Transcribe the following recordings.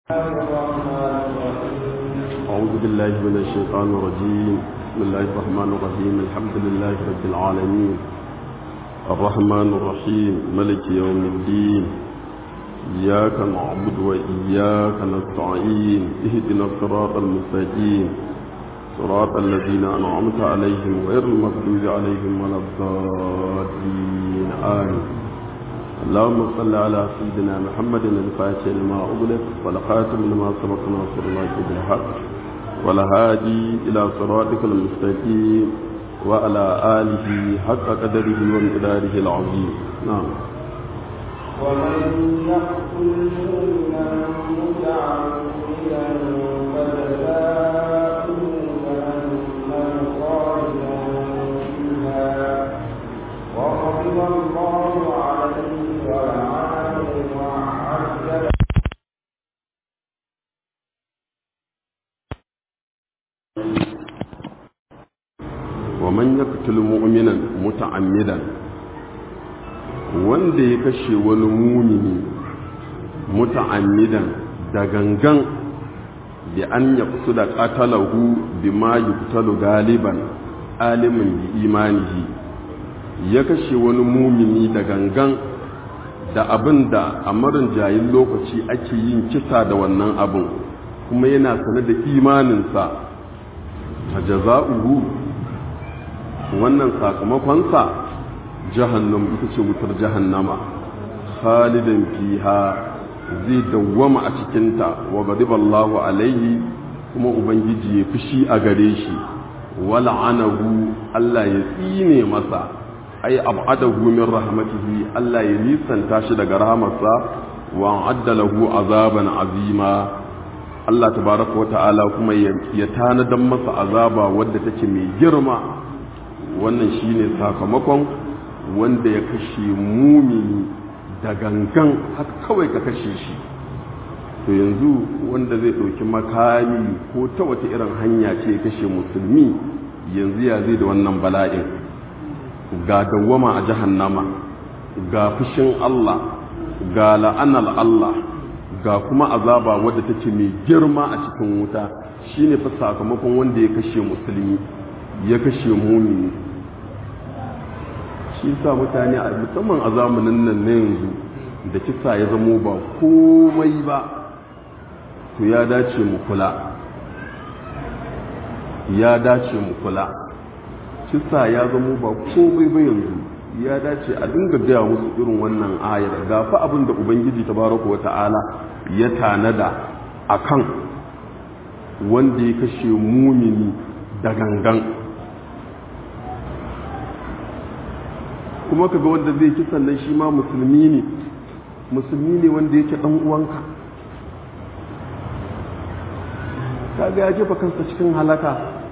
أعوذ بالله من الشيطان الرجيم. بسم الله الرحمن الرحيم. الحمد لله رب العالمين الرحمن الرحيم ملك يوم الدين. إياك نعبد وإياك نستعين. اهدنا الصراط المستقيم صراط الذين أنعمت عليهم غير المغضوب عليهم ولا الضالين آمين. اللهم صل على سيدنا محمد الفاتح لما أغلق والخاتم لما سبق ناصر الله بالحق والهادي إلى صراطك المستقيم وعلى آله حق قدره ومقداره العظيم. نعم. ومن يقتل مؤمنا متعمدا فجزاؤه جهنم خالدا فيها وغضب الله عليه ولعنه وأعد له ومن يقتل مؤمنا متعمدا wanda ya kashe wani mumini muta'ammidan da gangan bi an yaqsu da qatalahu bima yuqtalu galiban alimin bi imanihi, ya kashe wani mumini da gangan da abinda a marin jayin lokaci ake yin kisa da wannan abin kuma yana sanar da imaninsa, ta jaza'uhu wannan sakamakonsa jahannam ita ce wutar jahannama khalidan fiha zai dawwama a cikinta wa ghadiballahu alaihi kuma ubangiji ya fushi a gare shi wal'anahu Allah ya tsine masa ay ab'adahu min rahmatihi Allah ya nisanta shi daga rahamarsa wa addalahu azaban azima Allah tabaraka wa ta'ala kuma ya tanadan masa azaba wadda take mai girma. Wannan shine sakamakon wanda ya kashe mumini da gangan haka kawai ka kashe shi. To yanzu wanda zai ɗauki makami ko ta wata irin hanya ce ya kashe musulmi, yanzu ya zai da wannan bala'in, ga dawwama a jahannama, ga fushin Allah, ga la'anar Allah, ga kuma azaba wadda take mai girma a cikin wuta. Shine fa sakamakon wanda ya kashe musulmi, ya kashe mumini. Shi sa mutane a musamman a zamanin nan na yanzu da kisa ya zamo ba komai ba, to ya dace mu kula, ya dace mu kula. Kisa ya zamo ba komai ba yanzu, ya dace a dinga gaya musu irin wannan ayar gafa abin da ubangiji tabaraka wata'ala ya tanada akan wanda ya kashe mumini da gangan. Kuma kaga wanda zai ci sannan shi ma musulmi ne wanda yake dan uwanka, kaga ya jefa kansa cikin halaka.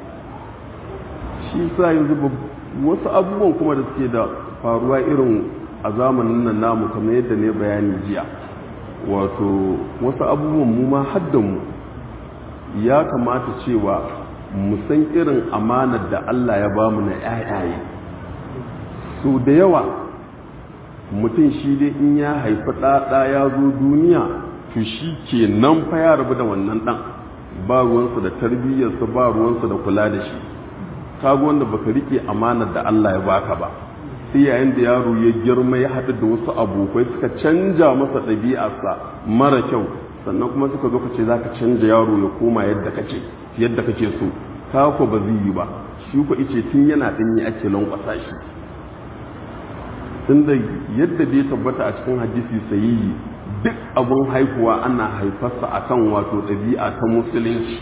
Shi sa yanzu wasu abubuwan kuma da suke da faruwa irin a zamanin nan namu kamar yadda ne bayani jiya, wato wasu abubuwan mu ma haddanmu ya kamata cewa mu san irin amanar da Allah ya bamu na ƴaƴaye. So da yawa mutum shi dai in ya haifi ɗaɗa ya zo duniya, to shi ke nan fa ya rabu da wannan ɗan, ba ruwansa da tarbiyyarsa, ba ruwansa da kula da shi. Kaga wanda baka rike amanar da Allah ya baka ba, sai yayin da yaro ya girma ya haɗu da wasu abokai suka canja masa ɗabi'arsa mara kyau, sannan kuma suka zo ka ce za ka canja yaro ya koma yadda kake so, ka ko ba zai yi ba. Shi ko ice tun yana ɗanyi ake lankwasa shi. Tunda yadda bai tabbata a cikin hadisi sahihi, duk abun haihuwa ana haifarsa akan wato ɗabi'a ta musulunci.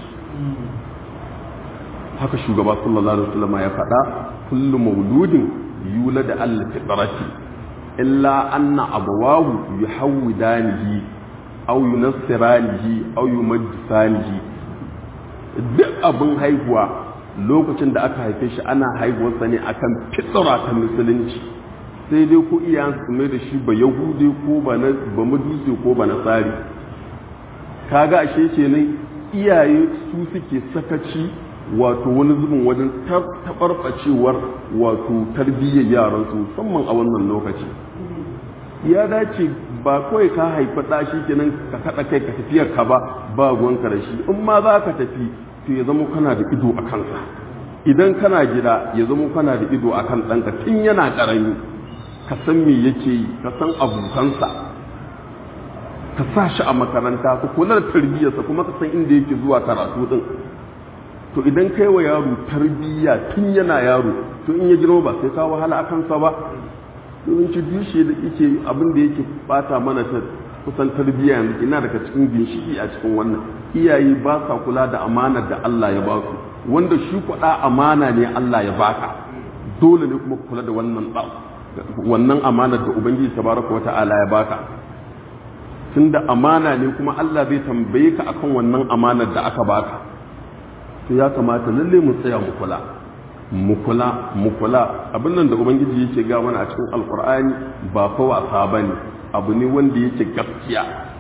Haka shugaba sallallahu alaihi wasallam ya faɗa, kullu mauludin yulad al-fitrati illa anna abawahu yuhawidanihi aw yunassiranihi aw yumajjisanihi. Duk abun haihuwa lokacin da aka haife shi ana haihuwarsa ne akan fitra ta musulunci, sai dai ko iyayensu su mai da shi ba yahude ko ba majusi ko ba nasari. Kaga ashe kenan iyaye su suke sakaci wato wani zubin wajen taɓarɓacewar wato tarbiyyar yaransu musamman a wannan lokaci. Ya dace ba kawai ka haifa ɗa shi kenan ka kaɗa kai ka tafiyar ka ba ruwanka da shi. In ma za ka tafi to ya zama kana da ido a kansa. Idan kana gida ya zama kana da ido a kan ɗanka tun yana ƙarami, ka san me yake yi, ka san abokansa, ka sa shi a makaranta, ka kula da tarbiyyarsa, kuma ka san inda yake zuwa karatu ɗin. To idan kai wa yaro tarbiyya tun yana yaro, to in ya girma ba sai ka wahala a kansa ba. Domin ci dushe da yake abin da yake bata mana ta kusan tarbiyya yanzu ina daga cikin ginshiki a cikin wannan. Iyaye ba sa kula da amanar da Allah ya ba su, wanda shi kuɗa amana ne Allah ya baka, dole ne kuma kula da wannan amanar da Ubangiji tabaraka wa ta'ala ya baka. Tunda amana ne kuma Allah zai tambaye ka akan wannan amanar da aka baka. To ya kamata lalle mu tsaya mu kula abin nan da Ubangiji yake ga mana a cikin Alkur'ani ba fa wasa bane, abu ne wanda yake gaskiya,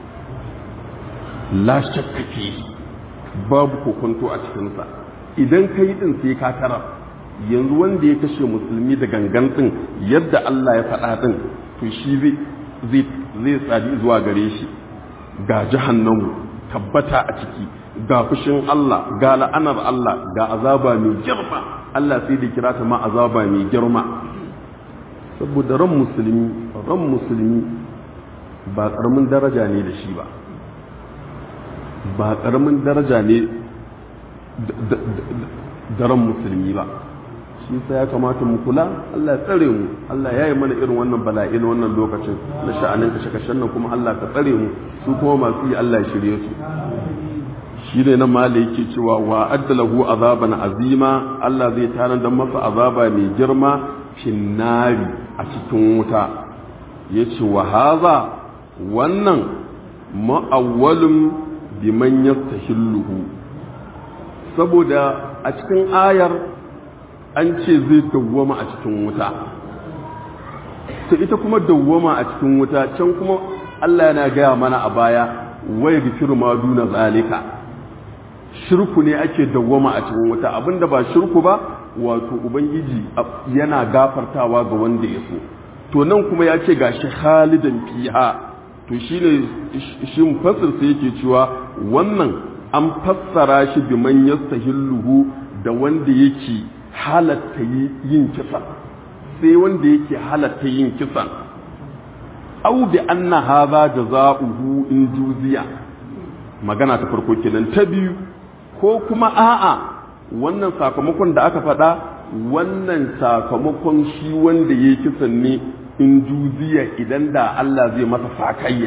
la shakka fi, babu kokonto a cikinsa. Idan ka yi ɗin sai ka tara, yanzu wanda ya kashe musulmi da gangan ɗin yadda Allah ya faɗa ɗin, to shi zai tsadi zuwa gare shi, ga jahannamu tabbata a ciki, ga fushin Allah, ga la'anar Allah, ga azaba mai girma. Allah sai da kira ta ma azaba mai girma. Saboda ran musulmi ba ƙaramin daraja ne da shi ba ƙaramin daraja ne da ran musulmi ba. Shi sai ya kamata mu kula, Allah ya tsare mu, Allah ya yi mana irin wannan bala'i na wannan lokacin na sha'anin kashe-kashen nan, kuma Allah ka tsare mu, su kuma masu yi Allah ya shirye su. Shi ne na mala yake cewa wa addalahu azaban azima, Allah zai tanar da masa azaba mai girma finnari a cikin wuta. Yace wa haza, wannan ma'awwalun biman yastahilluhu, saboda a cikin ayar an ce zai dawwama a cikin wuta. To ita kuma dawwama a cikin wuta, can kuma Allah yana gaya mana a baya wai gafiru ma duna zalika, shirku ne ake dawwama a cikin wuta. Abinda ba shirku ba, wato Ubangiji yana gafartawa ga wanda ya so. To nan kuma ya ce gashi khalidan fiha, to shine shi mufassir sai yake cewa wannan an fassara shi bi man yastahilluhu, da wanda yake halatta yin kisa, sai wanda yake halatta yin kisa. Au bi anna hadha jazaohu in juziya, magana ta farko kenan. Ta biyu, ko kuma a'a wannan sakamakon da aka faɗa, wannan sakamakon shi wanda ya kisan ne in juziya, idan da Allah zai masa sakayya.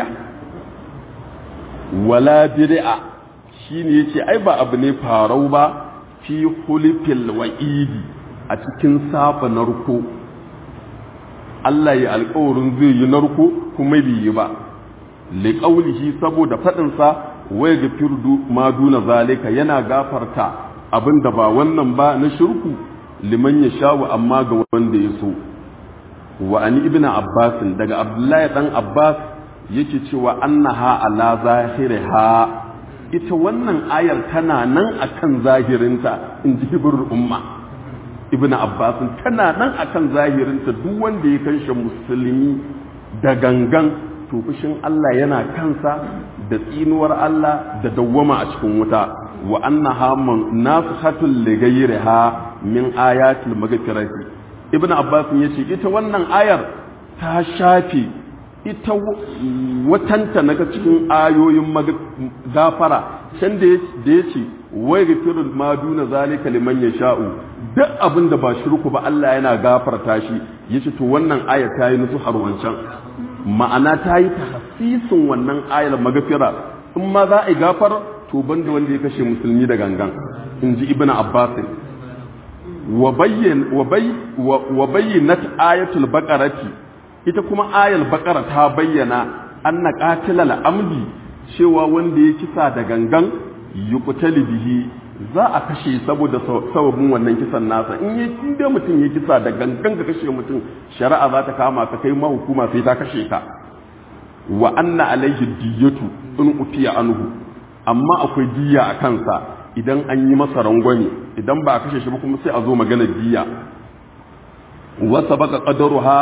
Wala bid'a, shine yace ai ba abu ne farau ba, fi hulfil wa'idi, a cikin safa narko. Allah ya alƙawarin zai yi narko kuma bai yi ba, liqaulihi, saboda faɗinsa wai gafirdu ma duna zalika, yana gafarta abinda ba wannan ba na shirku, liman ya sha'u amma ga wanda ya so. Wa ani ibn Abbas, daga Abdullahi dan Abbas yake cewa annaha ala zahiriha, ita wannan ayar tana nan akan zahirinta, in ji hibrul umma. Ibn Abbas tana nan akan zahirinta, duk wanda ya kashe musulmi da gangan, to fushin Allah yana kansa, da tsinuwar Allah, da dawwama a cikin wuta. Wa annaha nasikhatul li ghayriha min ayatil maghfirati. Ibn Abbas yace ita wannan ayar ta shafe ita watanta naga cikin ayoyin gafara, can da yace wai gafirul ma duna zalika liman yasha'u, duk abin da ba shirku ba Allah yana gafarta shi. Yace to wannan ayar ta yi nusu har wancan, ma'ana ta yi tahsisin wannan ayar magafira. In ma za a yi gafar, to banda wanda ya kashe musulmi da gangan, in ji Ibn Abbas. Wa bayyinat ayatul baqarati, ita kuma ayar baqara ta bayyana anna qatilal amdi, cewa wanda ya kisa da gangan yuqtalu bihi, za a kashe saboda sababin wannan kisan nasa. In dai mutum ya kisa da gangan ka kashe mutum, shari'a za ta kama ka, kai ma hukuma sai ta kashe ka. Wa anna alaihi diyatu in utiya anhu, amma akwai diya a kansa idan an yi masa rangwame, idan ba a kashe shi ba kuma sai a zo magana diya. Wa sabaka qadaruha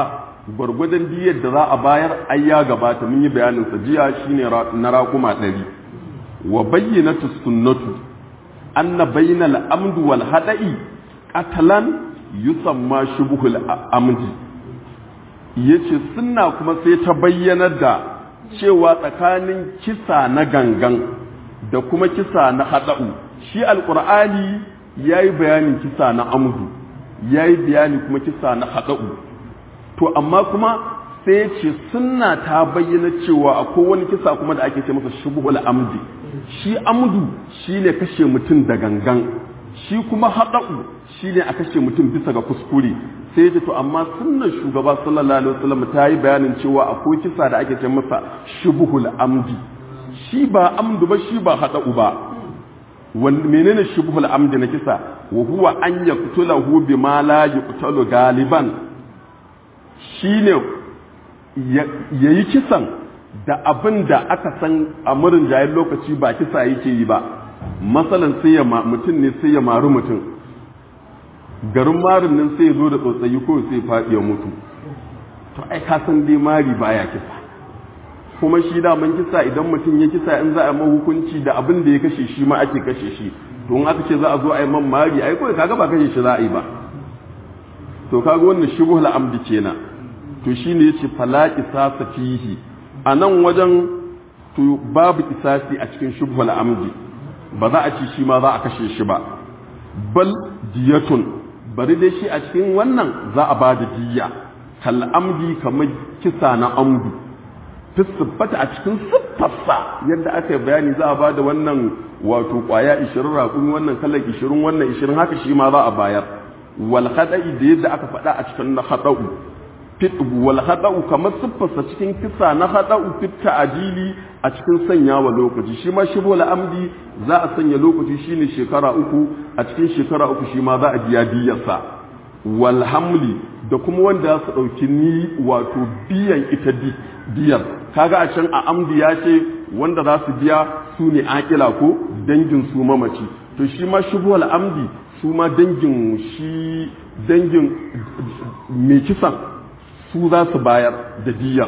gwargwadon diyar da za a bayar ai ya gabata mun yi bayanin sa jiya shine na raquma 100 wa bayyinatu sunnatu anna bainal amdi wal hada'i qatalan yusamma shubhul amdi yace sunna kuma sai ta bayyana da cewa tsakanin kisa na gangan da kuma kisa na hada'u shi alqur'ani yayi bayanin kisa na amdu yayi bayani kuma kisa na hada'u to amma kuma sai ce sunna ta bayyana cewa akwai wani kisa kuma da ake ce masa shubhul amdi shi amdu shine kashe mutum da gangan shi kuma hada'u shine a kashe mutum bisa ga kuskure sai ce to amma sunnar shugaba sallallahu alaihi wasallam ta yi bayanin cewa akwai kisa da ake ce masa shubhul amdi shi ba amdu ba shi ba hada'u ba menene shubhul amdi na kisa wa huwa an yaqtulahu bima la yuqtalu galiban shine yayi kisan da abin da aka san a murin jayin lokaci ba kisa yake yi ba masalan sai mutum ne sai ya maru mutum garin marin nan sai ya zo da tsotsayi ko sai faɗi ya mutu to ai ka san dai mari baya kisa kuma shi da man kisa idan mutum ya kisa in za a yi hukunci da abin da ya kashe shi ma ake kashe shi to in aka ce za a zo a yi man mari ai kawai kaga ba kashe shi za a yi ba to kaga wannan shubhul amdi kenan to shine yace fala qisasa fihi anan wajen to babu qisasi a cikin shubhul amdi ba za a ci shi ma za a kashe shi ba bal diyatun bari dai shi a cikin wannan za a ba da diya kal amdi kamar kisa na amdu tabbata a cikin siffarsa yadda aka yi bayani za a ba da wannan wato kwaya 20 raƙumi wannan kalan 20 wannan 20 haka shi ma za a bayar wal khada'i da yadda aka faɗa a cikin na khada'u fitbu wal khada'u kamar siffarsa cikin kisa na khada'u fit ta'dili a cikin sanyawa lokaci shi ma shibul amdi za a sanya lokaci shine shekara 3 a cikin shekara 3 shi ma za a biya diyarsa wal hamli da kuma wanda su dauki ni wato biyan ita diyar kaga a can a amdi ya ce wanda za su biya su ne akila ko dangin su mamaci to shi ma shibul amdi su ma dangin mai kisan su za su bayar da diyar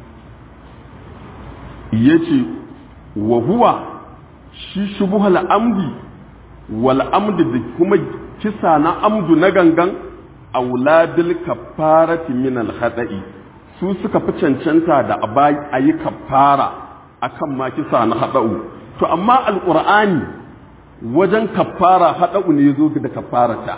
ya ce wa huwa shi shubuhal amdi wal amdi da kuma kisa na amdu na gangan auladul kafarati min al khada'i su suka fi cancanta da a yi kafara akan ma kisa na hada'u to amma alqur'ani wajen kafara hada'u ne zo da kafarata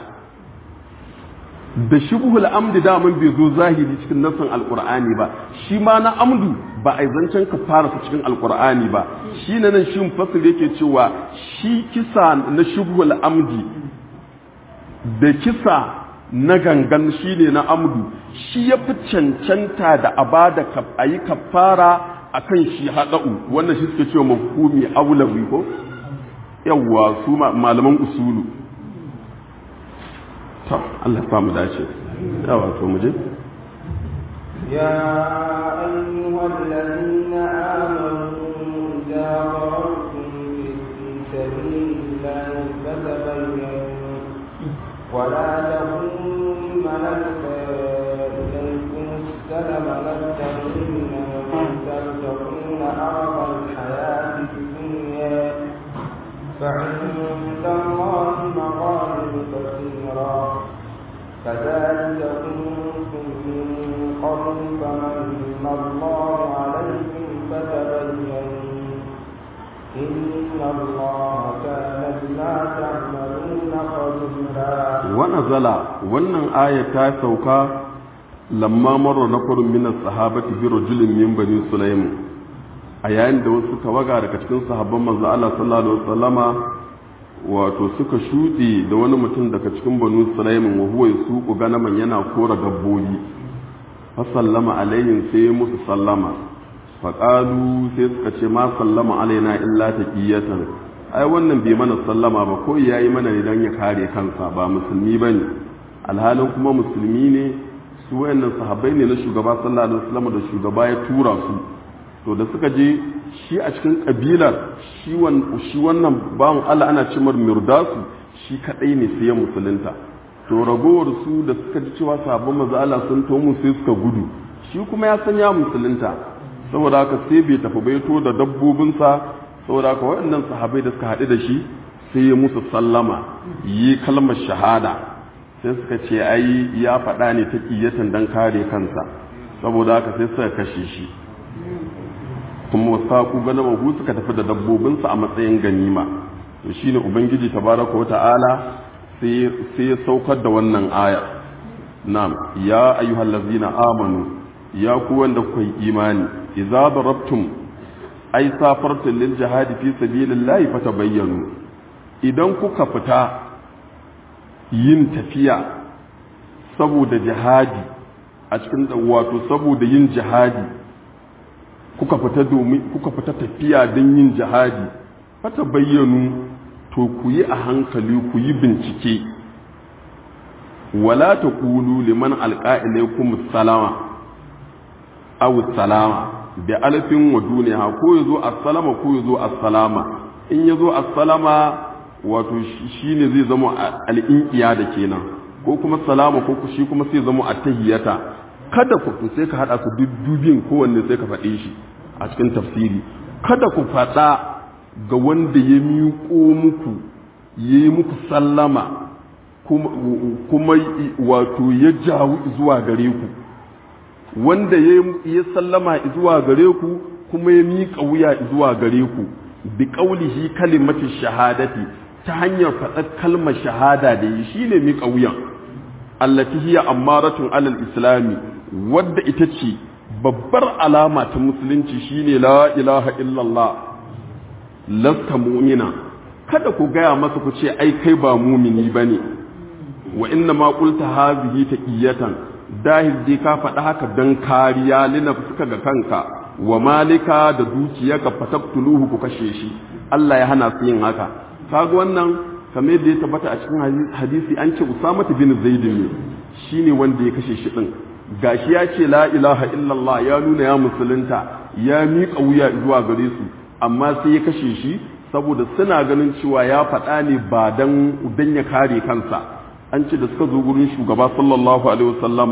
da shubhul amdi daman bai zo zahiri cikin nassin alqur'ani ba shi ma na amdu ba a zancen kafara ta cikin alqur'ani ba shi nan shi mufassir yake cewa shi kisa na shubhul amdi da kisa na gangan shi ne na amdu shi ya fi cancanta da abada a yi kafara akan shi hada'u wannan shi suke cewa mafhumi aulawi ko yawwa su malaman usulu to Allah ya famu dace yawa to muje ya ayyuhallazina amanu ja'akum fi sabilillahi fatabayyanu wa la takunu man ilaykum salama lattabina tabtaquna aradal hayati dunya فعند الله مغالب كثيرا كذلك كنتم من قبل فمن الله عليكم فتبينوا إن الله كان بما تعملون خبيرا ونزل wannan aya ta sauka lamma marra nafarun min as-sahabati bi rajulin min bani sulaym a yayin da wasu tawaga daga cikin sahabban manzo Allah sallallahu alaihi wasallama wato suka shuɗe da wani mutum daga cikin banu sulaimin wa huwa yasuqu ganaman yana kora dabbobi fa sallama alaihim sai musu sallama fa qalu sai suka ce ma sallama alaina illa taqiyatan ai wannan bai mana sallama ba ko yayi mana ne dan ya kare kansa ba musulmi bane alhalin kuma musulmi ne su wayannan sahabbai ne na shugaba sallallahu alaihi wasallam da shugaba ya tura su to da suka je shi a cikin kabilar shi wannan bawan Allah ana cimar mirdasu shi kadai ne sai ya musulunta to ragowar su da suka ji cewa sabon manzo Allah sun to mu sai suka gudu shi kuma ya san ya musulunta saboda haka sai bai tafi baito da dabbobinsa saboda haka waɗannan sahabbai da suka haɗu da shi sai ya musu sallama yi kalmar shahada sai suka ce ai ya faɗa ne ta ƙiyatan don kare kansa saboda haka sai suka kashe shi kuma wasaku ganamahu suka tafi da dabbobinsa a matsayin ganima to shine ubangiji tabaraka wata'ala sai ya saukar da wannan aya na'am ya ayyuhallazina amanu ya ku wanda kuka yi imani idza darabtum ay safartum lil jihad fi sabilillahi fatabayyanu idan kuka fita yin tafiya saboda jihadi a cikin wato saboda yin jihadi kuka fita tafiya don yin jihadi fatabayyanu to ku yi a hankali ku yi bincike wala taqulu liman alqa ilaykum salama aw salama bi alfin wa duniya ko yazo assalama ko yazo assalama in yazo assalama wato shine zai zama al-inqiya da kenan ko kuma salama ko shi kuma sai zama at-tahiyata kada ku to sai ka hada su dubin kowanne sai ka faɗe shi a cikin tafsiri kada ku faɗa ga wanda ya miƙo muku yayi muku sallama kuma wato ya jawo zuwa gare ku wanda ya sallama zuwa gare ku kuma ya miƙa wuya zuwa gare ku bi qaulihi kalimatu shahadati ta hanyar faɗar kalmar shahada da yi shine miƙa wuyan allati hiya ammaratun alal islami wadda ita ce babbar alama ta musulunci shine la ilaha illallah lasta mu'mina kada ku gaya masa ku ce ai kai ba mumini bane wa inna ma qulta hadhihi taqiyatan dahil dai ka faɗa haka dan kariya linafsika ga kanka wa malika da dukiyarka fataktuluhu ku kashe shi Allah ya hana su yin haka kaga wannan kamar da ya tabbata a cikin hadisi an ce Usama bin Zaid ne shine wanda ya kashe shi din gashi ya ce la ilaha illallah ya nuna ya musulunta ya miƙa wuya zuwa gare su amma sai ya kashe shi saboda suna ganin cewa ya faɗa ne ba dan ya kare kansa an ce da suka zo gurin shugaba sallallahu alaihi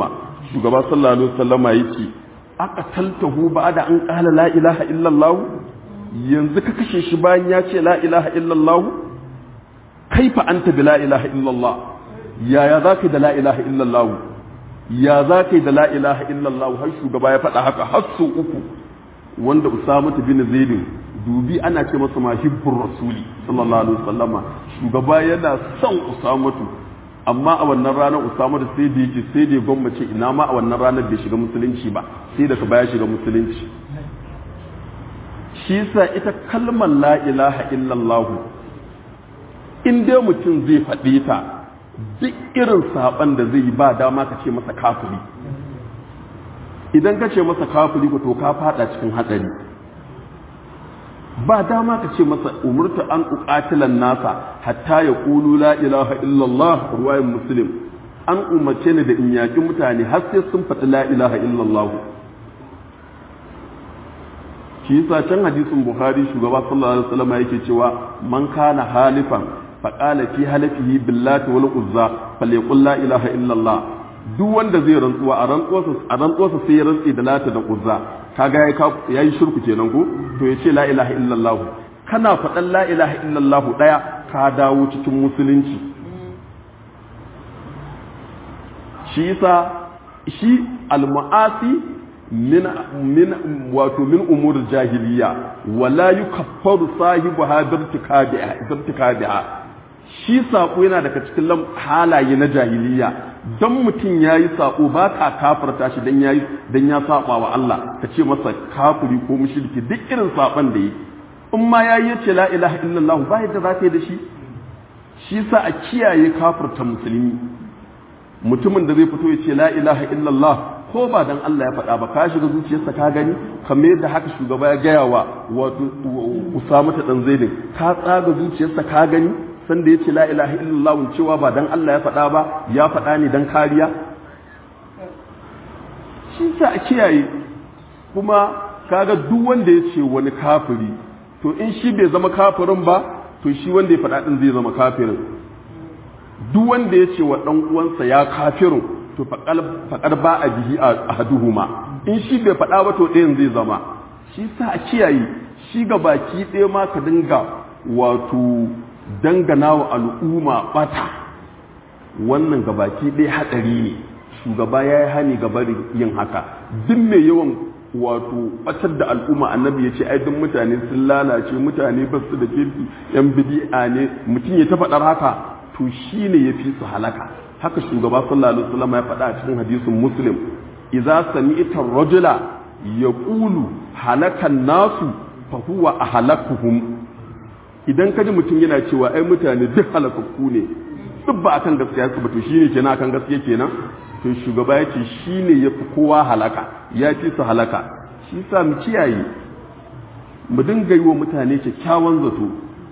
wasallama yake aka taltahu ba'da an qala la ilaha illallah yanzu ka kashe shi bayan ya ce la ilaha illallah kaifa anta bi la ilaha illallah ya zaka da la ilaha illallah ya zaka da la ilaha illallah har shugaba ya faɗa haka har su uku wanda Usama bin Zaid dubi ana ce masa mahibbur rasuli sallallahu alaihi wasallama shugaba yana son Usamatu amma a wannan ranar Usama da sai da gwammace ina ma a wannan ranar bai shiga musulunci ba sai daga baya shiga musulunci shi yasa ita kalmar la ilaha illallah in dai mutum zai faɗe ta duk irin saban da zai yi ba dama ka ce masa kafiri idan ka ce masa kafiri ko to ka fada cikin hatsari ba dama ka ce masa umurta an uqatilan nasa hatta ya qulu la ilaha illallah ruwayan muslim an umarce ni da in yaki mutane har sai sun faɗi la ilaha illallah shi yasa can hadisin bukhari shugaba sallallahu alaihi wasallam yake cewa man kana halifan faqala fi halafihi billahi wal uzza falyaqul la ilaha illallah duk wanda zai rantsuwa a rantsuwarsa sai ya rantsi da lata da uzza kaga yayi shirku kenan ko to yace la ilaha illallah kana faɗan la ilaha illallah daya ka dawo cikin musulunci shi yasa shi al-mu'asi min umur jahiliya wala yukaffaru sahibuha birtikabiha shi sako yana daga cikin halaye na jahiliya dan mutum yayi sako ba ka kafarta shi dan ya saba wa Allah ka ce masa kafiri ko mushriki duk irin saban da yi in ma yayi yace la ilaha illallah ba yadda za ka yi da shi shi sa a kiyaye kafirta musulmi mutumin da zai fito ya ce la ilaha illallah ko ba dan Allah ya faɗa ba ka shiga zuciyarsa ka gani kamar yadda haka shugaba ya gaya wa wato Usama ta dan Zaid ka tsaga zuciyarsa ka gani sanda yace la ilaha illallah cewa ba dan Allah ya faɗa ba ya faɗa ne dan kariya shi sa a kiyaye kuma kaga duk wanda yace wani kafiri to in shi bai zama kafirin ba to shi wanda ya faɗa din zai zama kafirin duk wanda yace wa dan uwansa ya kafirin to faƙar ba a bihi a haduhuma in shi bai faɗa ba to ɗayan zai zama. Shi sa a kiyaye shi ga baki ɗaya ma ka dinga wato dangana wa al'umma ɓata, wannan ga baki ɗaya haɗari ne. Shugaba ya yi hani ga barin yin haka. Duk mai yawan wato ɓatar da al'umma, annabi ya ce ai duk mutane sun lalace, mutane ba su da kirki, yan bidi'a ne, mutum ya ta faɗar haka to shi ne ya fi su halaka. Haka shugaba sallallahu alaihi wasallam ya faɗa a cikin hadisin Muslim, idza sami'ta ar-rajula yaqulu halakan nasu fa huwa ahlakuhum. Idan kaji mutum yana cewa ai mutane duk halakakku ne, duk ba akan gaskiya su ba, to shine kenan akan gaskiya kenan. To shugaba ya ce shine yafi kowa halaka, ya fi su halaka. Shi sa mu kiyaye, mu dinga yi wa mutane kyakkyawan zato,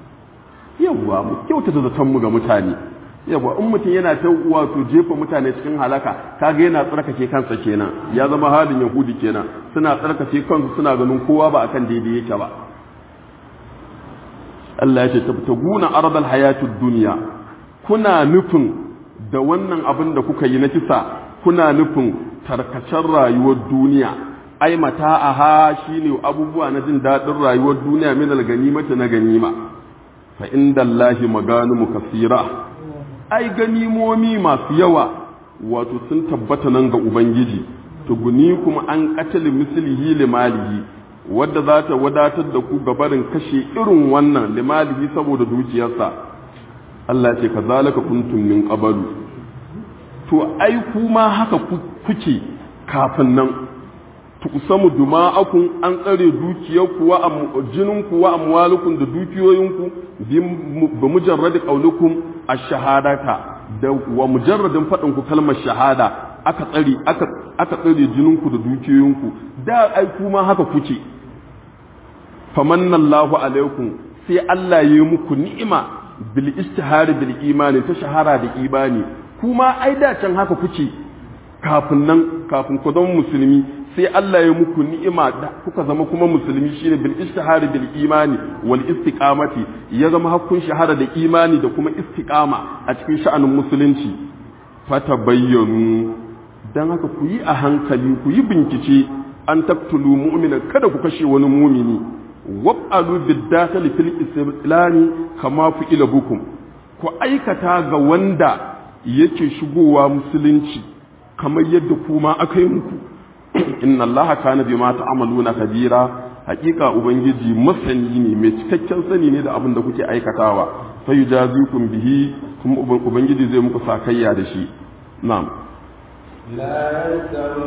yawa mu kyautata zaton mu ga mutane. Yawa in mutum yana ta wato jefa mutane cikin halaka, kaga yana tsarkake kansa kenan, ya zama halin Yahudi kenan, suna tsarkake kansu, suna ganin kowa ba akan daidai yake ba. Allah ya ce tabtaguna ardal hayatud dunya, kuna nufin da wannan abin da kuka yi na kisa, kuna nufin tarkacen rayuwar duniya. Ai mata'aha shine abubuwa na jin daɗin rayuwar duniya, min al-ganimati na ganima. Fa indallahi maganimu kasira, ai ganimomi masu yawa wato sun tabbata nan ga Ubangiji. Tuguni kuma an qatala mislihi limalihi, wadda za ta wadatar da ku gabarin kashe irin wannan limalihi saboda dukiyarsa. Allah ce kazalika kuntum min qablu, to ai kuma haka kuke kafin nan. Tuqsamu duma'akum, an tsare dukiyarku wa jininku wa amwalukum da dukiyoyinku bi mujarrad qaulukum ash-shahadata, da wa mujarradin fadin ku kalmar shahada aka tsare jininku da dukiyoyinku. Da ai kuma haka kuke. Famanna Allahu alaikum, sai Allah ya yi muku ni'ima bil istihari bil imani, ta shahara da imani. Kuma ai da can haka kuke kafin nan, kafin ku zama musulmi, sai Allah ya muku ni'ima da kuka zama kuma musulmi, shine bil istihari bil imani wal istiqamati, ya zama hakkun shahara da imani da kuma istiqama a cikin sha'anin musulunci. Fatabayyanu, dan haka ku yi a hankali, ku yi bincike, an taqtulu mu'mina, kada ku kashe wani mu'mini. Wab'alu bid-dakhil fil islami kama fi'ila bukum, ku aikata ga wanda yake shigowa musulunci kamar yadda kuma aka yi muku. Inna Allaha kana bima ta'maluna kabira, hakika ubangiji masani ne, mai cikakken sani ne da abin da kuke aikatawa. Fa yujazikum bihi, kuma ubangiji zai muku sakayya da shi. Na'am. لا يستوي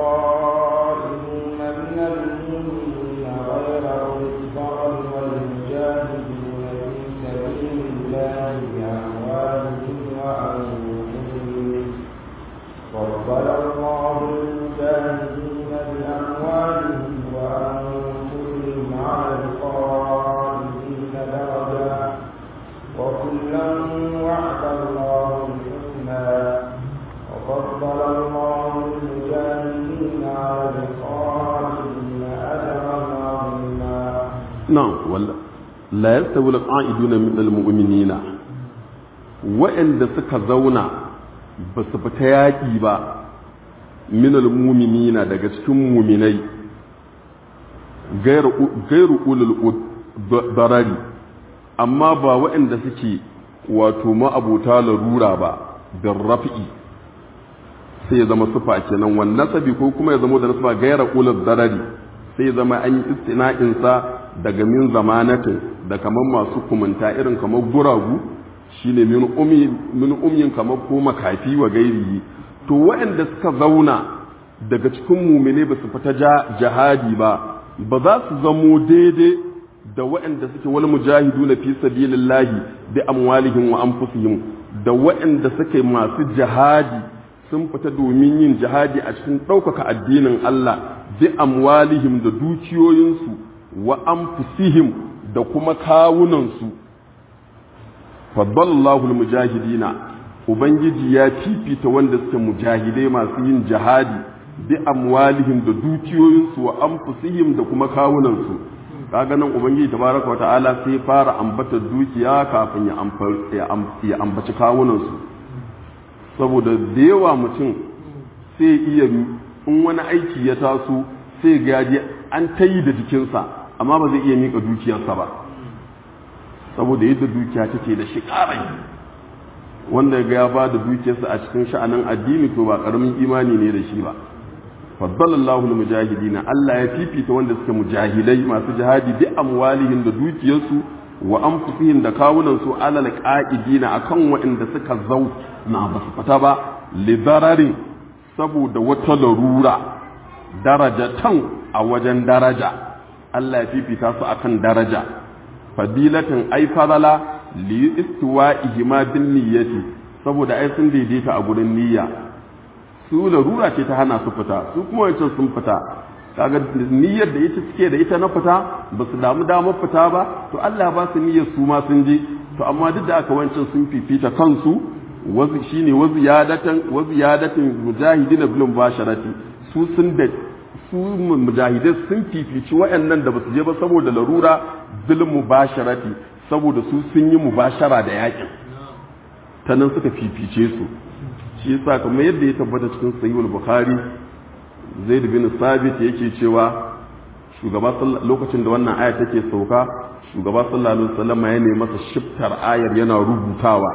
القائمون من المؤمنين غير أولي الضرر والمجاهدون في سبيل الله بأموالهم وأنفسهم. فضل الله المجاهدين بأموالهم وأنفسهم على القائمين درجة، وكلا وعد الله الحسنى، وفضل الله المجاهدين على القائمين أجرا عظيما. نعم. لا يستوي القاعدون من المؤمنين، وإن سكزونا ba su fita yaƙi ba, minal muminina daga cikin muminai, gairu ulul darari, amma ba waɗanda suke wato ma'abuta larura ba, bin rafi'i sai ya zama sufa kenan, wannan sabi ko kuma ya zama da nasufa gairu ulul darari, sai ya zama an yi istina'insa daga min zamanatin, da kamar masu kumunta irin kamar guragu, shine min umyin kamar ko makafi wa gairihi. To waɗanda suka zauna daga cikin mumine ba su fita jihadi ba za su zamo daidai da waɗanda suke wal mujahiduna fi sabilillahi bi amwalihim wa anfusihim, da waɗanda suke masu jihadi sun fita domin yin jihadi a cikin ɗaukaka addinin Allah bi amwalihim da dukiyoyinsu wa anfusihim da kuma kawunansu. faddalallahu almujahidina, ubangiji ya fifita wanda suke mujahidai masu yin jihadi bi amwalihim da dukiyoyinsu wa anfusihim da kuma kawunansu. Kaga nan ubangiji tabaraka wa ta'ala sai fara ambata dukiya kafin ya ambaci kawunansu, saboda da yawa mutum sai iya in wani aiki ya taso sai ga an tayi da jikinsa amma ba zai iya mika dukiyarsa ba saboda yadda dukiya take da shi ƙarai wanda ga ya ba da dukiyarsa a cikin sha'anin addini to ba ƙaramin imani ne da shi ba faddalallahu almujahidina Allah ya fifita wanda suke mujahidai masu jihadi bi amwalihim da dukiyarsu wa anfusihim da kawunan su alal qa'idina akan waɗanda suka zau na ba su fata ba lidararin saboda wata larura darajatan a wajen daraja Allah ya fifita su akan daraja fadilatin ay fadala li istiwa'ihima bin niyyati saboda ai sun daidaita a gurin niyya su larura ce ta hana su fita su kuma wancan sun fita kaga niyyar da ita suke da ita na fita ba su damu damar fita ba to Allah ba su niyyar su ma sun je to amma duk da aka wancan sun fifita kansu wasu shine waziyadatan mujahidin bil mubasharati su sun da su mujahidai sun fifici wayannan da basu je ba saboda larura bil mubasharati saboda su sun yi mubashara da yakin ta nan suka fifice su shi yasa kamar yadda ya tabbata cikin sahihul bukhari zaid bin sabit yake cewa shugaba lokacin da wannan aya take sauka shugaba sallallahu alaihi wasallam ya nemi masa shiftar ayar yana rubutawa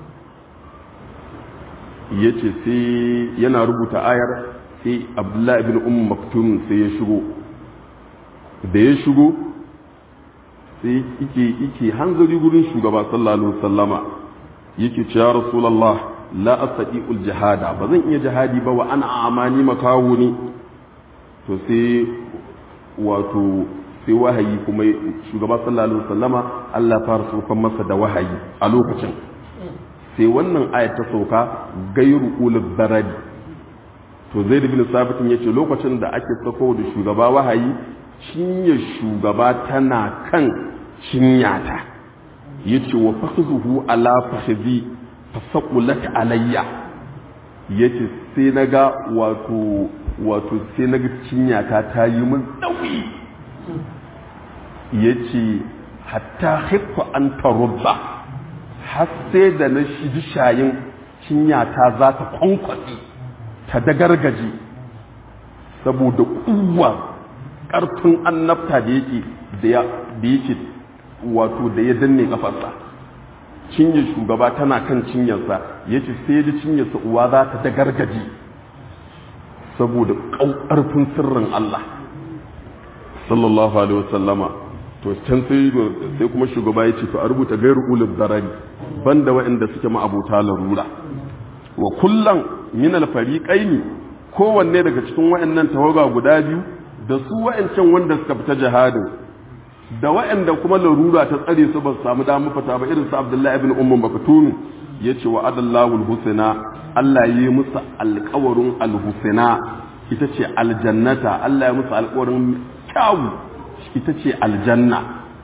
yace sai yana rubuta ayar sai abdullah ibn maktum sai ya shigo da ya shigo sai yake hanzari gurin shugaba sallallahu alaihi wasallama yake cewa rasulullah la astati'ul jihada ba zan iya jihadi ba wa ana amani makawuni to sai wato sai wahayi kuma shugaba sallallahu alaihi wasallama Allah fara saukan masa da wahayi a lokacin sai wannan ayat ta sauka gairu ulul baradi to zaid bin sabit yace lokacin da ake sako da shugaba wahayi cinye shugaba tana kan cinyata yace wa fakhuzuhu ala fakhzi fasaqulat alayya yace sai naga wato sai naga cinyata ta yi min nauyi yace hatta khiffa an tarubba har sai da na shiji shayin cinyata za ta kwankwasi ta dagargaje saboda kuwa karfin annabta da yake wato da ya danne kafarsa cinye shugaba tana kan cinyarsa yace sai da cinyarsa uwa za ta dagargaje saboda ƙarfin sirrin Allah sallallahu alaihi wasallama to can sai kuma shugaba yace to a rubuta gairu ulul darari banda waɗanda suke ma'abuta larura wa kullan min al-fariqaini kowanne daga cikin waɗannan tawaga guda biyu da su waɗancan wanda suka fita jihadin da waɗanda kuma larura ta tsare su ba su samu damar fita ba irin su Abdullahi ibn Maktum yace wa adallahu al-husna Allah yi musu alƙawarin al-husna ita ce aljannata Allah ya musu alƙawarin kyawu ita ce aljanna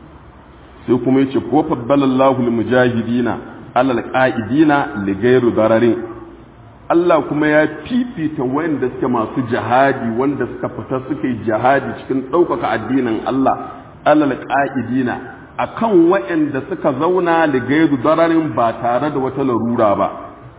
sai kuma yace ko faddalallahu lil-mujahidina alal qa'idina li ghayri dararin Allah kuma ya fifita wanda suke masu jihadi wanda suka fita suka yi jihadi cikin ɗaukaka addinin Allah alal qa'idina akan waɗanda suka zauna da gaidu dararin ba tare da wata larura ba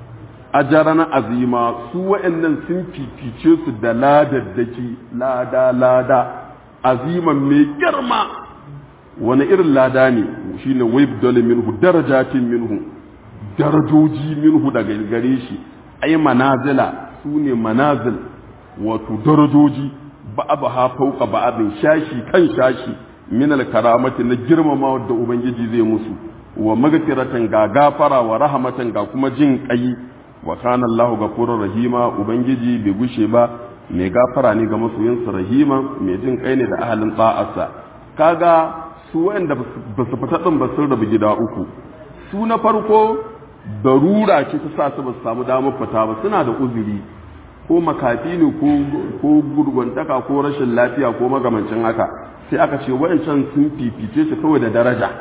ajaran azima su waɗannan sun fifice su da ladaddaki lada aziman mai girma wani irin lada ne shine waibdal minhu darajatin minhu darajoji minhu daga gare shi ai manazila sune manazil wato darajoji ba'abaha fauka ba'abin shashi kan shashi min al-karamati na girmama da ubangiji zai musu wa magfiratan ga gafara wa rahmatan ga kuma jin kai wa kana Allahu ghafurur rahima ubangiji bai gushe ba mai gafara ne ga masoyinsa rahima mai jin kai ne da ahalin ta'arsa kaga su wanda ba su fita din ba sun rabu gida uku su na farko darura ce ta sa su ba su samu damar fita ba suna da uzuri ko makafi ne ko gurguntaka ko rashin lafiya ko magamancin haka sai aka ce wayancan sun fifice su kawai da daraja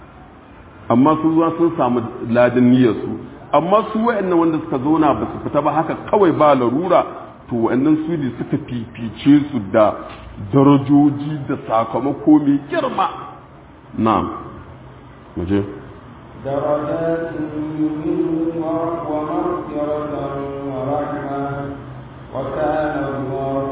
amma su zuwa sun samu ladin niyyarsu amma su wayannan wanda suka zauna ba su fita ba haka kawai ba larura to wayannan su ne suka fifice su da darajoji da sakamako mai girma na'am muje درجات منه ومغفرة ورحمة وكان الله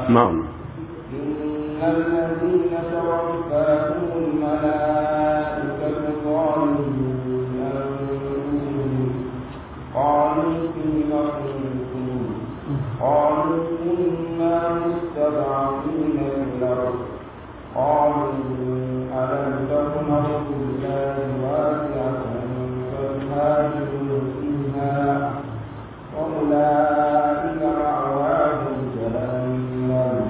na'am إن الذين توفاهم الملائكة ظالمي أنفسهم قالوا فيم كنتم قالوا كنا مستضعفين في الأرض قالوا ألم تكن أرض الله واسعة فهاجروا فيها وأولئك مأواهم جهنم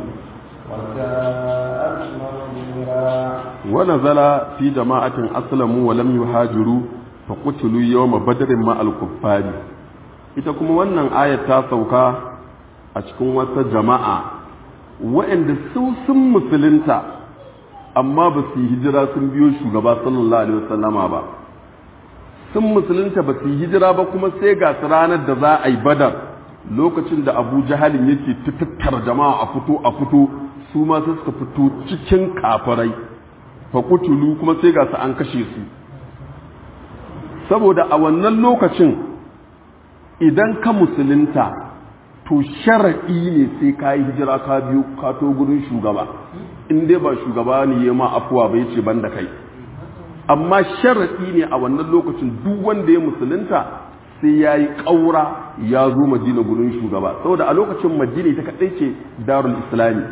وساءت مصيرا. ونزل في جماعة أسلموا ولم يهاجروا فقتلوا يوم بدر مع الكفار. ita kuma wannan ayat ta sauka a cikin wata jama'a waɗanda sun musulunta amma ba su yi hijira sun biyo shugaba sallallahu alaihi wasallama ba, sun musulunta ba su yi hijira ba kuma sai ga ranar da za a yi badar lokacin da abu jahalin yake tattara jama'a a fito su ma sai suka fito cikin kafirai faƙutulu kuma sai ga su an kashe su. Saboda a wannan lokacin idan ka musulunta to sharaɗi ne sai ka yi hijira ka biyu ka to gurin shugaba, in dai ba shugaba ne ya ma afuwa bai ce ban da kai, amma sharaɗi ne a wannan lokacin duk wanda ya musulunta sai ya yi ƙaura ya zo madina gurin shugaba, saboda a lokacin madina ita kaɗai ce darul islami.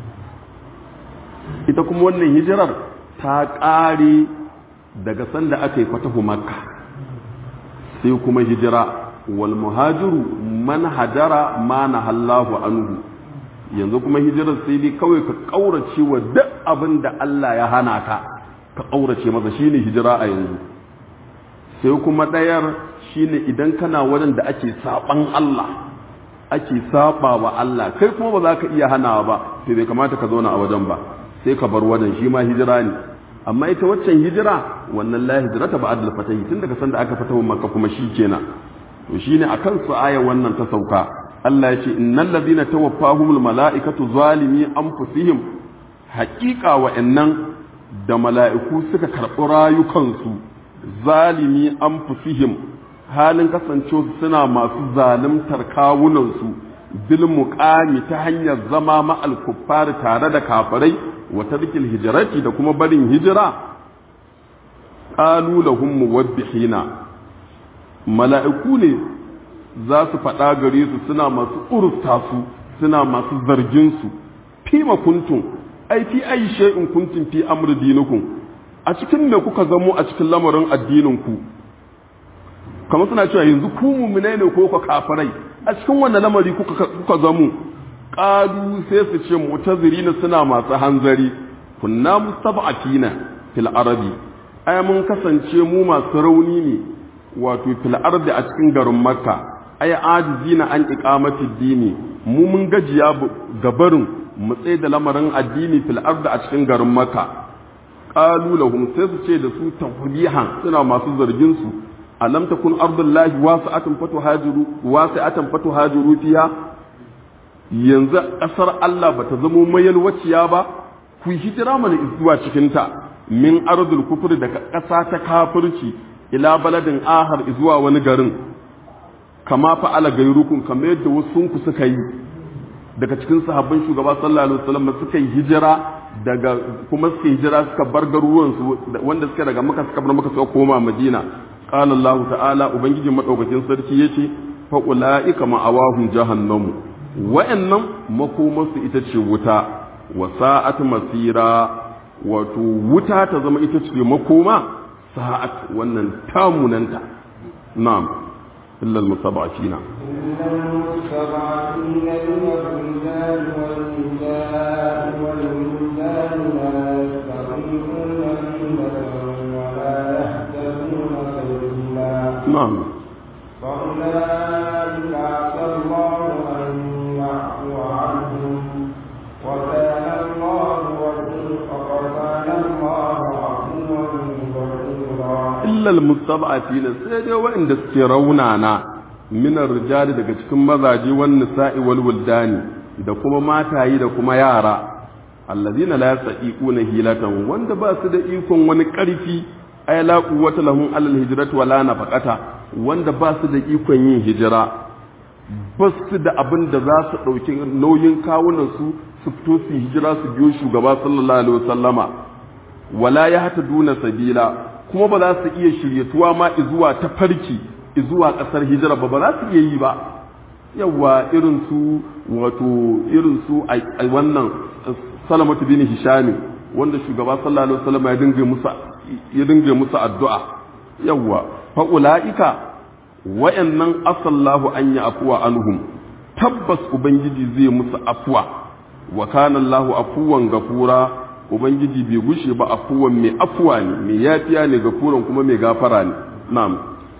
Ita kuma wannan hijirar ta ƙare daga sanda aka yi fatahu makka, sai kuma hijira wal muhajiru man hajara ma nahallahu anhu. Yanzu kuma hijirar sai dai kawai ka ƙaurace wa duk abin da Allah ya hana ka ƙaurace masa, shine hijira a yanzu. Sai kuma ɗayar shine idan kana wajen da ake saban Allah, ake saba wa Allah, kai kuma ba za ka iya hanawa ba, to bai kamata ka zauna a wajen ba, sai ka bar wajen, shi ma hijira ne. Amma ita waccan hijira wannan la hijrata ba'da al-fatahi, tun daga sanda aka fatahu makka kuma shikenan. To shine akan su ayar wannan ta sauka. Allah ya ce innal ladina tawaffahumul mala'ikatu zalimi anfusihim, haqiqa wa'annan da mala'iku suka karɓi rayukansu zalimi anfusihim, halin kasancewa suna masu zalimtar kawunansu bil muqami ta hanyar zama ma'al kuffar tare da kafirai wa tarkil hijrati da kuma barin hijira. Qalu lahum muwabbihina, mala'iku ne za su faɗa gare su suna masu urta su, suna masu zargin su, fi ma kuntum ai fi ayi shay'in kuntum fi amri dinikum, a cikin me kuka zamo a cikin lamarin addinin ku. Kamar suna cewa yanzu ku mu'minai ne ko ku kafirai, a cikin wannan lamari kuka zamo. Qalu sai su ce mu'tazirina suna masu hanzari, kunna mustab'atina fil arabi, ai mun kasance mu masu rauni ne wato fil ardi a cikin garin makka, ai ajizina an iqamati dini, mu mun gajiya gabarin mu tsaye da lamarin addini fil ardi a cikin garin makka. Qalu lahum sai su ce da su tawbihan suna masu zargin su, alam takun ardullahi wasi'atan fatuhajiru fiha, yanzu ƙasar Allah bata zamo mayalwaciya ba, ku hijira mana zuwa cikin ta, min ardul kufri daga ƙasa ta kafirci ila baladin ahar zuwa wani garin, kama fa'ala gairukum, kamar yadda wasunku suka yi daga cikin sahabban shugaba sallallahu alaihi wasallam suka yi hijira daga kuma suka hijira suka bar garuruwan su wanda suka daga Makka suka bar Makka suka koma Madina. Qala Allah ta'ala, ubangijin madaukakin sarki yace fa ulaika ma'awahum jahannamu, wa'annan makomarsu ita ce wuta, wa sa'at masira, wato wuta ta zama ita ce makoma, sa'at wannan tamunanta. Na'am, illa al-mustab'atina na'am فأولئك عسى الله أن يعفو عنهم وكان الله عفوا غفورا. إلا المستضعفين سيدي وإن دسكرونا من الرجال daga cikin mazaje wan nisa'i wal wuldani da kuma matayi da kuma yara, allazina la yastati'una hilatan, wanda ba su da ikon wani karfi, ay la quwwata lahum alal hijrati wala nafaqata, wanda ba su da ikon yin hijira, ba su da abin da za su ɗauki nauyin kawunansu su fito su hijira su biyo shugaba sallallahu alaihi wasallama wala yahtaduna sabila kuma ba za su iya shiryatuwa ma zuwa tafarki zuwa kasar hijira ba za su iya yi ba yawa irin su a wannan Salamatu bin Hisham wanda shugaba sallallahu alaihi wasallama ya dinga musu addu'a yawa fa ulaika wa'annan asallahu an ya afuwa anhum tabbas ubangiji zai musu afuwa wa kana Allahu afuwan gafura ubangiji bai gushe ba afuwan mai afuwa ne mai yafiya ne gafuran kuma mai gafara ne na'am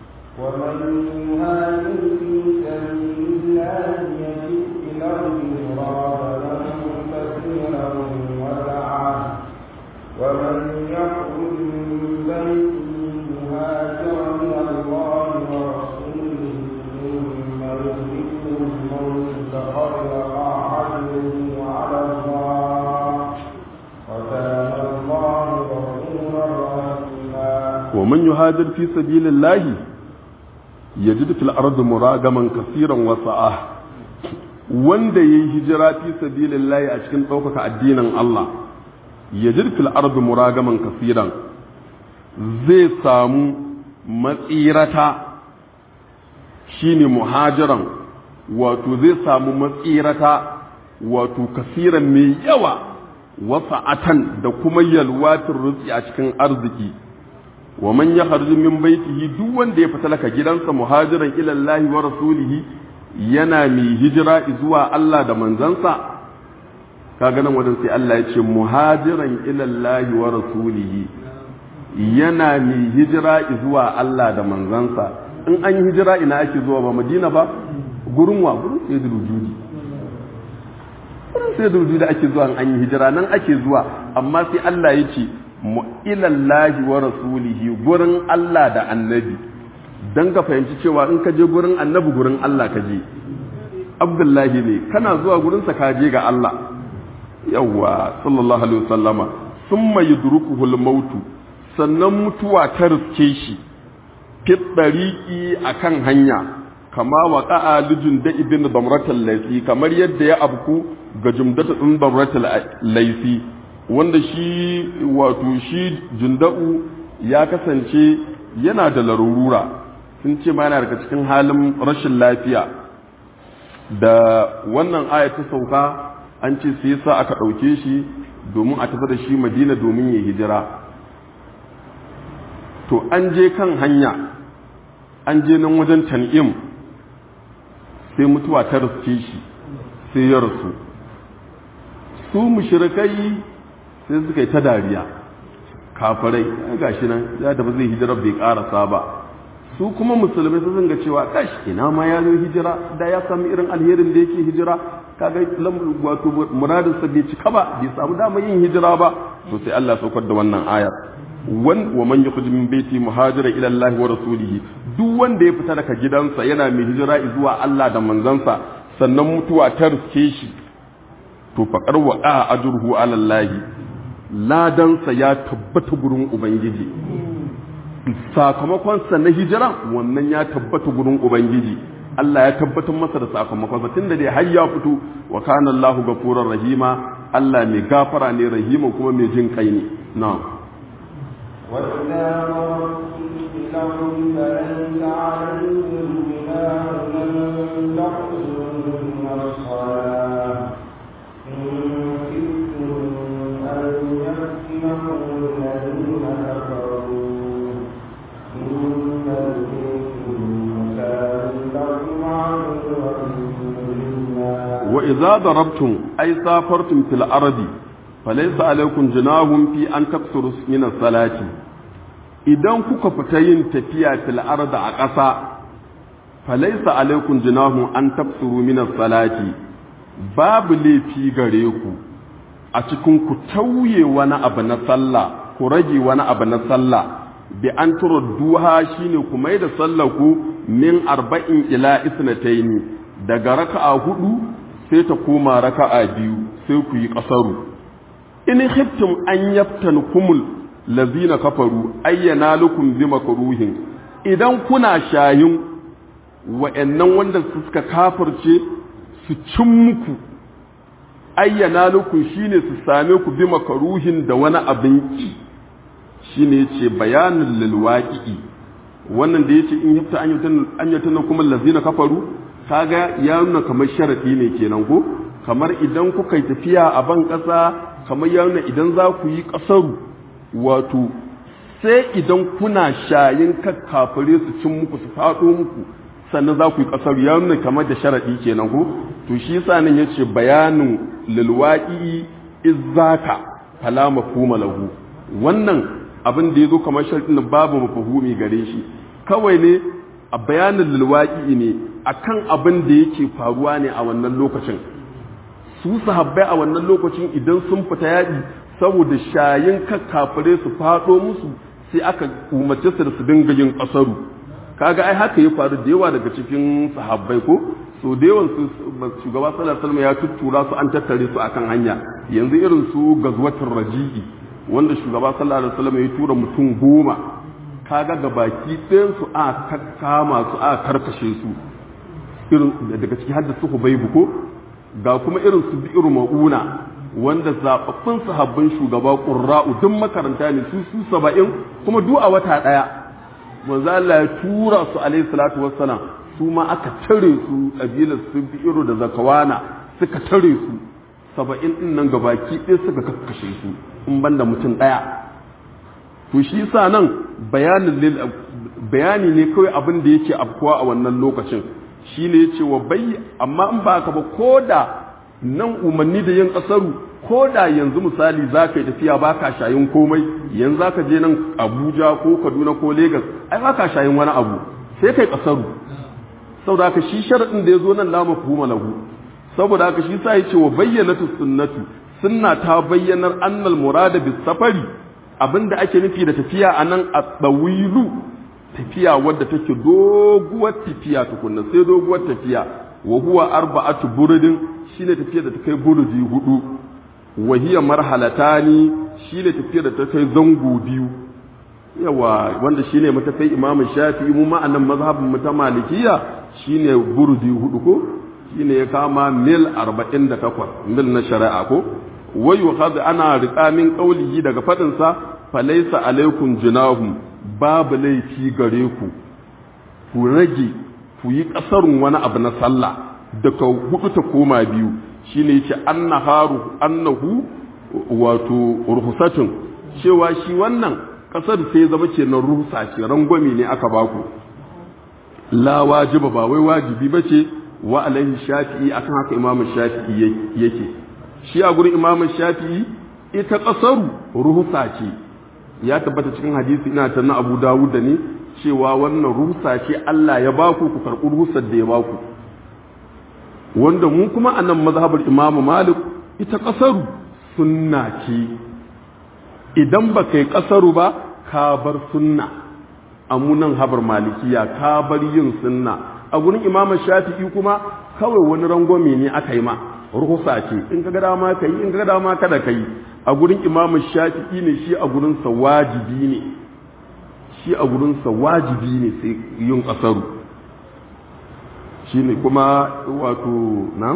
ومن يخرج من بيته مهاجرا إلى الله ورسوله ثم يدركه الموت فقد وقع أجره على الله وكان الله غفورا رحيما ومن يهاجر في سبيل الله يجد في الأرض مراغما كثيرا وسعة wanda yayi hijira fi sabilillahi a cikin ɗaukaka addinin Allah yajid fil ardi muragaman kasiran zai samu matsirata shine muhajiran wato zai samu matsirata wato kasiran mai yawa wasa'atan da kuma yalwatin rizqi a cikin arziki wa man yakhruju min baitihi duk wanda ya fita laka gidansa muhajiran ila Allah wa rasulihi yana mai hijira zuwa Allah da manzansa kaga nan wajen sai Allah ya ce muhajiran ila Allah wa rasulihi yana mai hijira zuwa Allah da manzansa in an yi hijira ina ake zuwa ba Madina ba gurin wa gurin Sayyidul Wujudi gurin Sayyidul Wujudi ake zuwa an yi hijira nan ake zuwa amma sai Allah ya ce ila Allah wa rasulihi gurin Allah da annabi dan ka fahimci cewa in ka je gurin annabi gurin Allah ka je Abdullahi ne kana zuwa gurin sa ka je ga Allah yawwa sallallahu alaihi wasallama summa yudrukuhu al-maut sannan mutuwa ta riske shi fi dariqi akan hanya kama waqa'a lijun da ibn damratul laysi kamar yadda ya abku ga jumdatu din damratul laysi wanda shi wato shi junda'u ya kasance yana da larurura sun ce ma yana daga cikin halin rashin lafiya da wannan aya ta sauka an ce sai yasa aka ɗauke shi domin a tafi da shi Madina domin ya hijira to an je kan hanya an je nan wajen Tan'im sai mutuwa ta riske shi sai ya rasu su mushrikai sai suka yi ta dariya kafirai gashi nan ya tafi zai hijira bai karasa ba su kuma musulmai sun ga cewa kash ina ma ya zo hijira da ya sami irin alherin da yake hijira kaga wato muradin sa bai cika ba bai samu dama yin hijira ba to sai Allah saukar da wannan ayar wa man yakhruj min baiti muhajira ila Allah wa rasulihi duk wanda ya fita daga gidansa yana mai hijira zuwa Allah da manzansa sannan mutuwa ta riske shi to faqar wa ajruhu ala Allah ladansa ya tabbata gurin ubangiji sakamakonsa na hijira wannan ya tabbata gurin ubangiji Allah ya tabbatar masa da sakamakonsa tunda dai har ya fito wa kana Allahu ghafurur rahima Allah mai gafara ne rahima kuma mai jin kai ne na'am wa idza martum bil ardi falaysa 'alaykum junahun taqsuru min as-salah وإذا ضربتم أي سافرتم في الأرض فليس عليكم جناح في أن تكثروا من الصلاة idan kuka fita yin tafiya fil arda a ƙasa falaisa alaikum junahun an tafsuru min as-salati babu laifi gare ku a cikin ku tauye wani abu na sallah ku rage wani abu na sallah bi an turduha shine ku mai da sallar ku min 40 ila 2 daga raka'a 4 sai ta koma raka'a 2 sai ku yi kasaru in khiftum an yaftankumul lazina kafaru ayyana lakum bi makruhin idan kuna shayin wa'annan wanda suka kafirce su cin muku ayyana lukum shine su same ku bi makaruhin da wani abin ki shine yace bayanul lil waqi'i wannan da yace in yafta an yatana kuma allazina kafaru kaga ya nuna kamar sharadi ne kenan ko kamar idan kuka yi tafiya a ban kasa kamar ya nuna idan za ku yi kasaru wato sai idan kuna shayin kakkafare su cin muku su faɗo muku sannan za ku yi ƙasar ya nuna kamar da sharaɗi kenan ko to shi yasa nan yace bayanin lilwaƙi izzaka fala mafhuma lahu wannan abin da yazo kamar sharaɗin babu mafhumi gare shi kawai ne a bayanin lilwaƙi ne akan abin da yake faruwa ne a wannan lokacin su sahabbai a wannan lokacin idan sun fita yaƙi saboda shayin kakkafare su faɗo musu sai aka umarce su da su dinga yin ƙasaru kaga ai haka ya faru da yawa daga cikin sahabbai ko so da yawan su shugaba sallallahu alaihi wasallam ya tuttura su an tattare su akan hanya yanzu irin su gazwatul raji'i wanda shugaba sallallahu alaihi wasallam ya tura mutum 10 kaga ga baki ɗayan su a kakkama su a karkashe su irin daga cikin hadda su Hubaybu ko ga kuma irin su bi'ir mauna wanda zababbin sahabban shugaba qurra'u duk makaranta ne su 70 kuma duk a wata daya manzo Allah ya tura su alaihi salatu wassalam su ma aka tare su kabilar su bi'ir da zakawana suka tare su 70 din nan gabaki ɗaya suka kakkashe su in banda mutum daya to shi yasa nan bayani ne kawai abin da yake afkuwa a wannan lokacin shine yace wa bai amma in ba ka ba koda nan umarni da yin kasaru ko da yanzu misali za ka yi tafiya ba ka shayin komai yanzu za ka je nan abuja ko kaduna ko Legas ai ba ka shayin wani abu sai kai kasaru saboda haka shi sharaɗin da ya zo nan la mafhuma lahu saboda haka shi sa yace wa bayyanatu sunnatu sunna ta bayyanar annal murada bis safari abinda ake nufi da tafiya anan at-tawilu tafiya wadda take doguwar tafiya tukunna sai doguwar tafiya wa huwa arba'atu burudin shine tafiyar da ta kai burudi 4 wa hiya marhalatani shine tafiyar da ta kai zango 2 yawa wanda shine matafai Imam Shafi'i mu ma annan mazhabin mu ta Malikiya shine burudi 4 ko shine ya kama mil 48 mil na shari'a ko wa yukhadhu ana riqa min qawlihi daga fadin sa falaysa alaikum junahum babu laifi gare ku rage ku yi kasarun wani abu na sallah daga 4 ta koma 2 shine yace annahu wato ruhsatun cewa shi wannan kasar sai zama kenan ruhsa ce rangwami ne aka baku la wajiba ba wai wajibi bace wa alaihi shafi'i akan haka imamu shafi'i yake shi a gurin imamu shafi'i ita kasaru ruhsa ce ya tabbata cikin hadisi ina ta na Abu Dawud ne cewa wannan ruhsa ce Allah ya baku ku karɓi ruhsar da ya baku wanda mu kuma a nan mazhabar Imam Malik ita kasaru sunna ce idan ba kai kasaru ba ka bar sunna amunan habar malikiya ka bar yin sunna a gurin Imam Shafi'i kuma kawai wani rangwame ne aka yi ma ruhusa ce in ka ga dama kai in ka ga dama kada kai a gurin Imam Shafi'i ne shi a gurin sa wajibi ne shi a gurin sa wajibi ne sai yin kasaru shine kuma wato na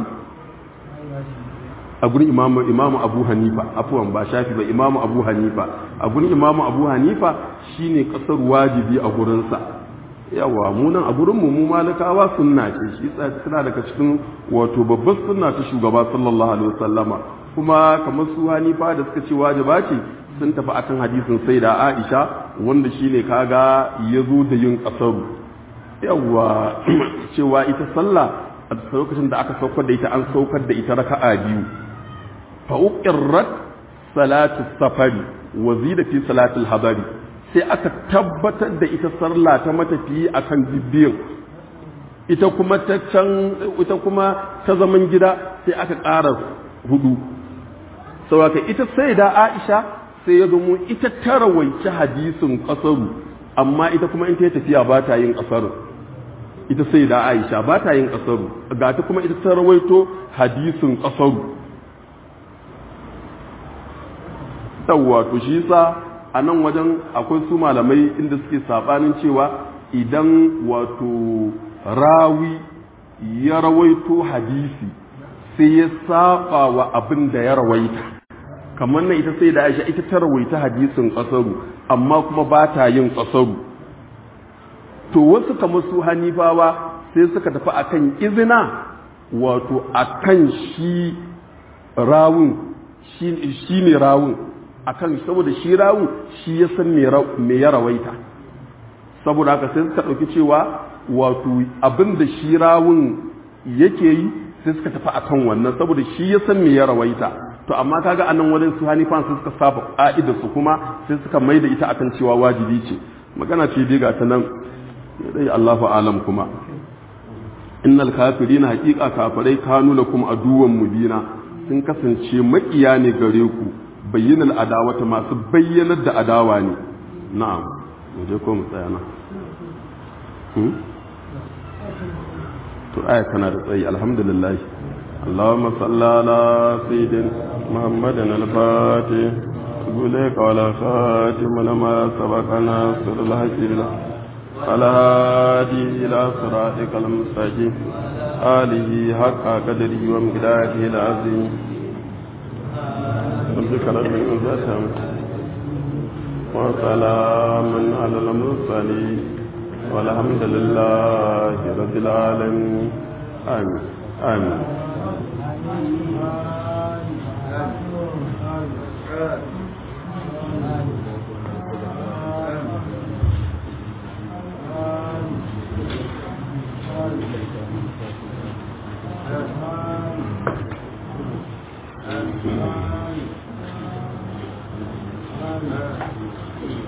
a gurin imamu Abu Hanifa afwan ba Shafi ba imamu Abu Hanifa a gurin imamu Abu Hanifa shine kasar wajibi a gurin sa yawa mu nan a gurin mu malikawa sunna ce shi tsara daga cikin wato babbar sunna ta shugaba sallallahu alaihi wasallama kuma kamar su Hanifa da suka ce wajiba ce sun tafi akan hadisin Sayyida Aisha wanda shine kaga yazo da yin kasaru yawa cewa ita sallah a lokacin da aka saukar da ita an saukar da ita raka'a 2 fa uqirrat salatu safari wa zida fi salati al-hadari sai aka tabbatar da ita sallah ta matafiyi akan bibbiyin ita kuma ta zaman gida sai aka ƙara 4 saboda ita sai da Aisha sai ya zamo ita ta rawaici hadisin kasaru amma ita kuma in ta tafiya ba ta yin kasaru ita sai da Aisha ba ta yin kasaru ga ta kuma ita ta rawaito hadisin kasaru wato shi sa a nan wajen akwai su malamai inda suke sabanin cewa idan wato rawi ya rawaito hadisi sai ya saba wa abin da ya rawaita kamar nan ita sai da Aisha ita ta rawaita hadisin qasaru amma kuma ba ta yin qasaru to wasu kamar su Hanifawa sai suka tafi akan izina wato akan shi rawun shi ne rawun akan saboda shi rawun shi ya san me ya rawaita saboda haka sai suka ɗauki cewa wato abin da shi rawun yake yi sai suka tafi akan wannan saboda shi ya san me ya rawaita to amma kaga anan wajen su Hanifan sai suka saba ka'ida su kuma sai suka maida ita akan cewa wajibi ce magana ce dai ga ta nan dai Allahu alam kuma innal kafirina haqiqa kafirai kanu lakum aduwwan mubina sun kasance makiya ne gare ku bayyinal adawata masu bayyanar da adawa ne na'am mu je ko mu tsaya na to aya tana da tsayi alhamdulillah Allahumma salli ala sayyidina Muhammadin al-Fatih gulaka wala khatim lama sabaqana sirrul haqqi ala hadi ila siratikal mustaqim alihi haqqa qadrihi wa miqdarihi al-azim ربك رب العزة وسلام على المرسلين والحمد لله رب العالمين آمين آمين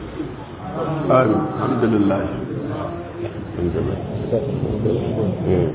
الحمد لله